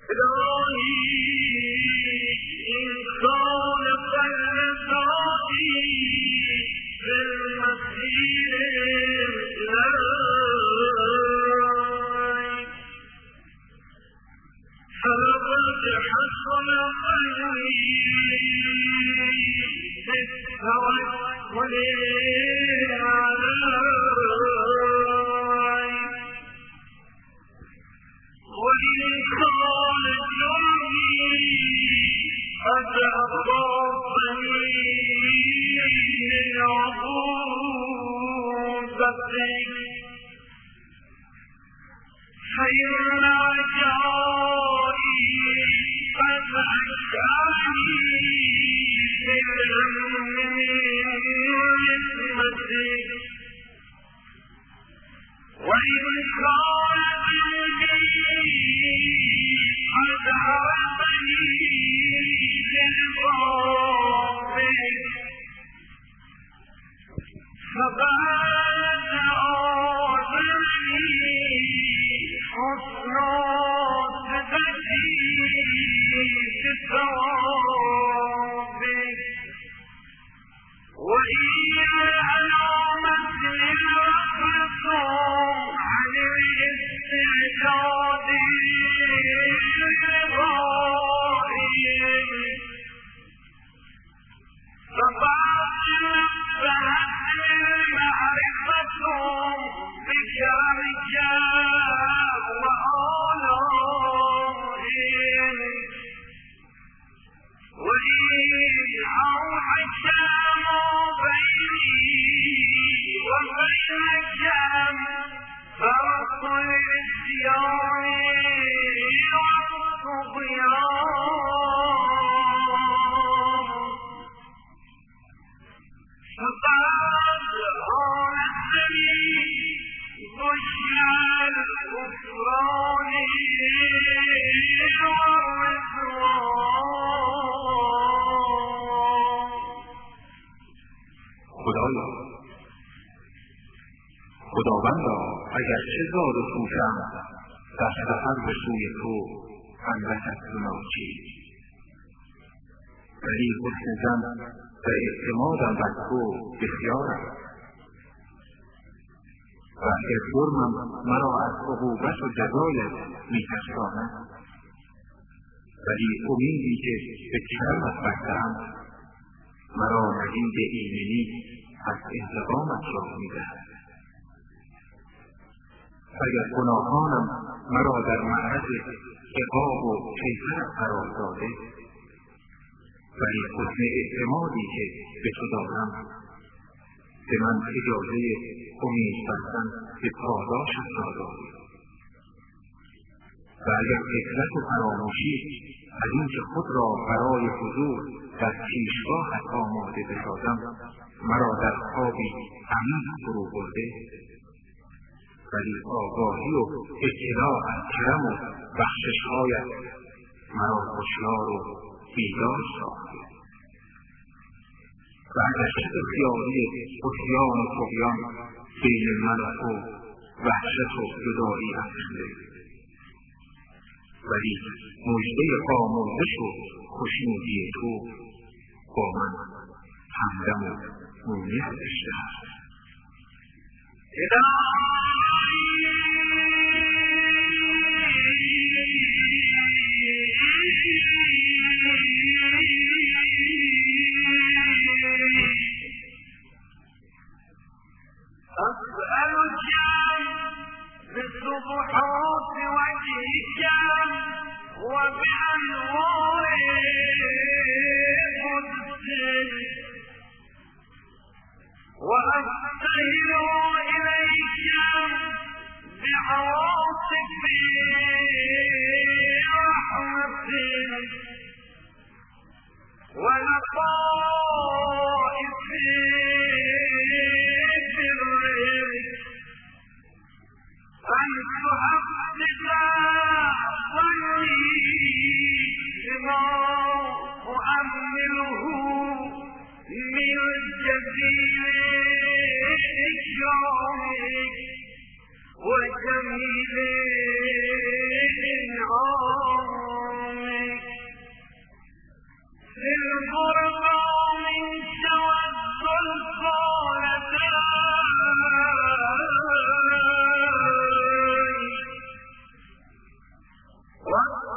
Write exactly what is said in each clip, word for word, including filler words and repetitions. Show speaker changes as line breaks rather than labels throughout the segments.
الهی انسان فلساتی بالمسیر لای فلقد حصل قلبي بالتوكل عليك وإن كان جرمي قد أخافني من عقوبتك فإن رجائي قد أشعرني بالنعمتك وإن كان قلبي قد عرفني لرضاك فقد آذرني حسن صدقي بثوابك وإن علامة الرفض عن الاستعداد لرضائك فقد نبهتني المعرفة بكرمك وآلائك وإن أوحش ما بيني وبينك فرط العصيان والطغيان فقد آنستني بشرى الغفران والرضوان.
خدایا خداوندا اگر چه زاد و سوشم در سفر به سوی تو اندکت گناهچی ولی حسن زن و اعتمادم بر تو بسیارم و اگر جرمم مرا از عقوبت و جزایت می‌ترساند ولی امیدی که به کرمت بسته‌ام مرا نوید ایمنی از انتقامت را می‌دهد. اگر گناهانم مرا در معرض عقاب و کیفرت قرار داده ولی حسن اعتمادی که به تو دارم به من اجازه امید بستن به پاداشت را دادی و اگر غفلت و فراموشی از اینکه خود را برای حضور در پیشگاهت آماده بسازم مرا در خوابی عمیق فرو برده ولی آگاهی و اطلاع از کرم و بخشش‌هایت مرا هوشیار و بیدار ساخته و اگرچه اختیاری عصیان و طغیان بین من و تو وحشت و جدایی افکنده ولی مژده آمرزش و خوشنودی تو با من همدم و مونس داشته است.
أسألك بسبحات وجهك وبأنوار قدسك وأستهل إليك بعواطف رحمتك ولطائف برك أن تحقق ظني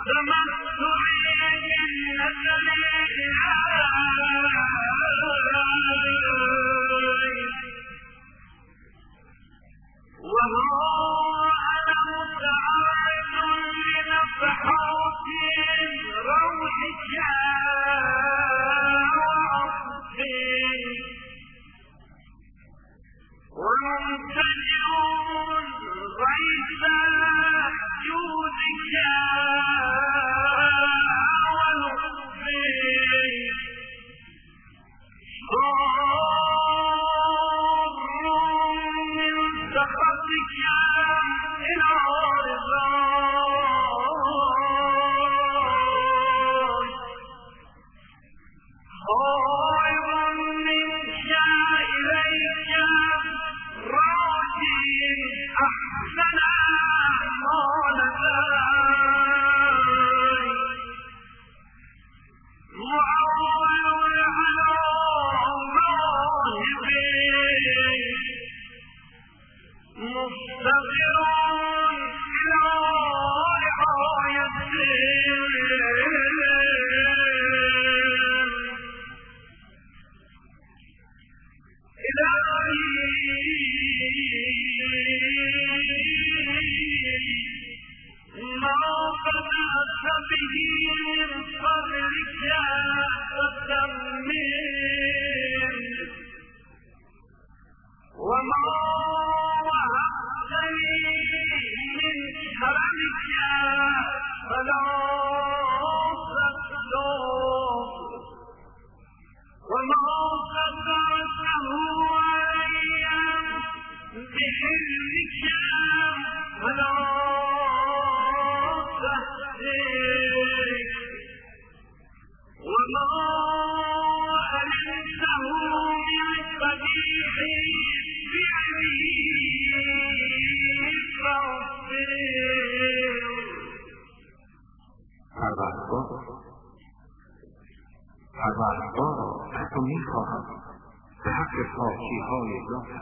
پروردگارا از تو میخواهم به حق پاکیهای ذاتت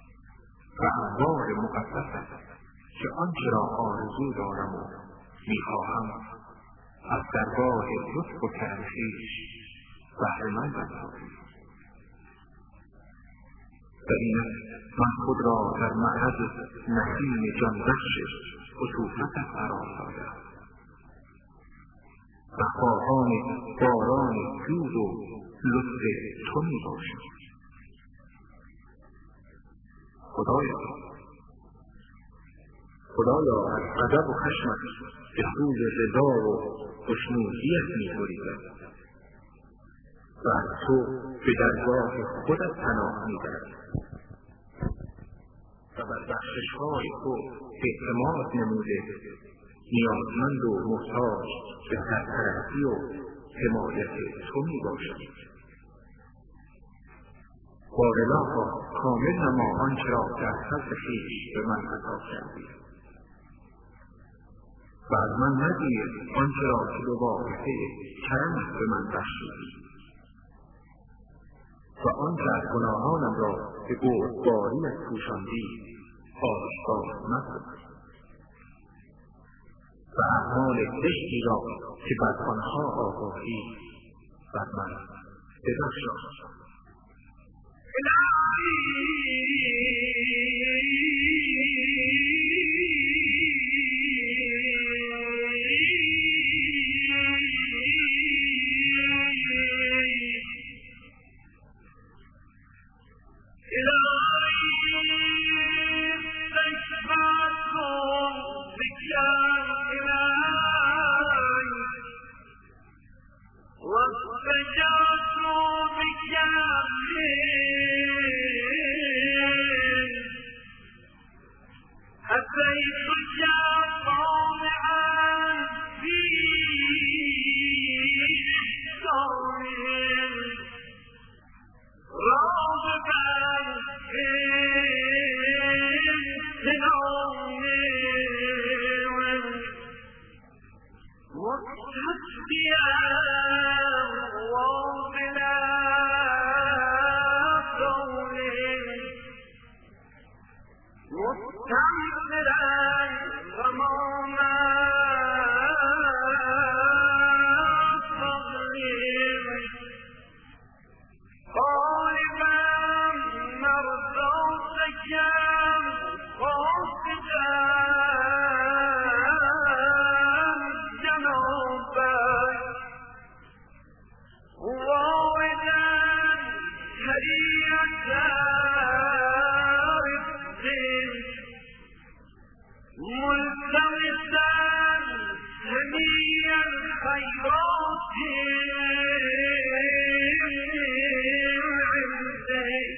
و انوار مقدست که آنچه را آرزو دارم و میخواهم از درگاه لطف و کرم خویش بهره‌مند بسازی. و اینک من خود را در معرض نسیم جانبخش عطوفتت قرار دادم و خواهان باران جود و لطف تو می باشم. خدایا خدایا از غضب و خشمت به سوی رضا و خوشنودیت می بریدم و از تو به درگاه خودت پناه می برم و بر بخشش‌های تو اعتماد نموده نیازمند و محتاج به سرپرستی و حمایت تو می باشم. بارالها کامل نما آنچه را در فضل خویش به من عطا کردی و از من مگیر آنچه را که به واسطه کرمت به من بخشیدی و آنچه از گناهانم را به بردباریت پوشاندی آشکار مکن و اعمال زشتی را که بر آنها آگاهی بر من ببخشا.
مستمرا و ما خيرات عندك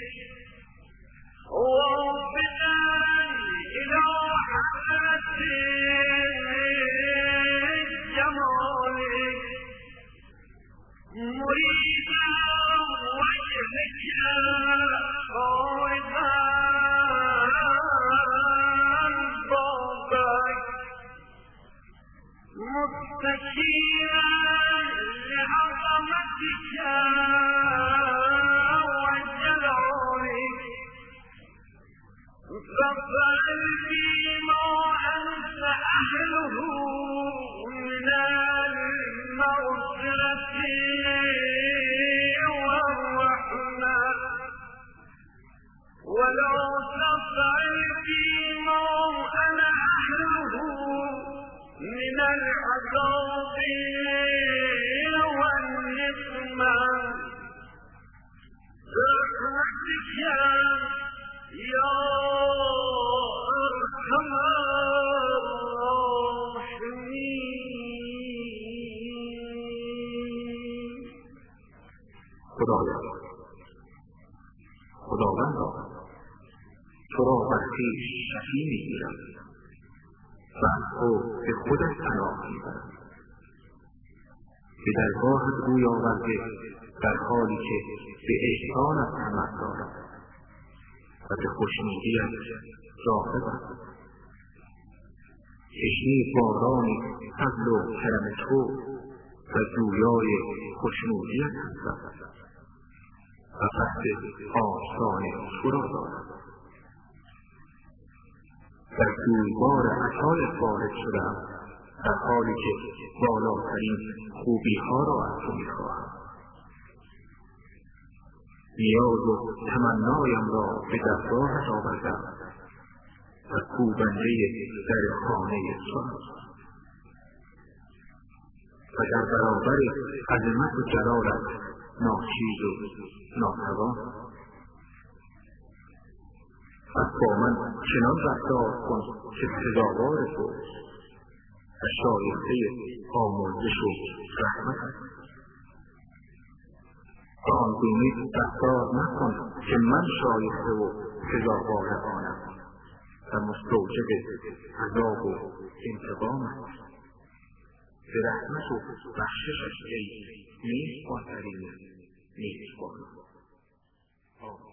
ووفقنا إلى حضرة جمالك مريدا وجهك خالدا بابك مستكينا لعظمتك وجلالك فافعل فيما أنت أهله من المغفرة والرحمة ولا تفعل فيما أنا أهله من العذاب والنقمة برحمتك يا أرحم الراحمين.
خدایا خداوندا تو را بر خویش شفیع میگیرم و از خود به خودت پناه میبرم. به درگاهت روی آورده در حالی که به احسانت طمع دارم و به خوشنودیت راغبم. تشنه باران فضل و کرم تو و جویای خوشنودیت هستم و قصد آسان تو را دارم. در جویبار عطایت وارد شدم در حالی که بالاترین خوبی ها را از تو میخواهم. نیاز و تمنایم را به درگاهت آوردم و کوبنده در خانه تو و در برابر عظمت و جلالت ناچیز و ناتوان. پس با من چنان رفتار کن که سزاوار توست و شایسته آمرزش و رحمت است. و آنگونه رفتار نکن که من شایسته و سزاوار آنم و مستوجب عذاب و انتقام است. به رحمت و بخششش ای نیک آفرین نیک بان.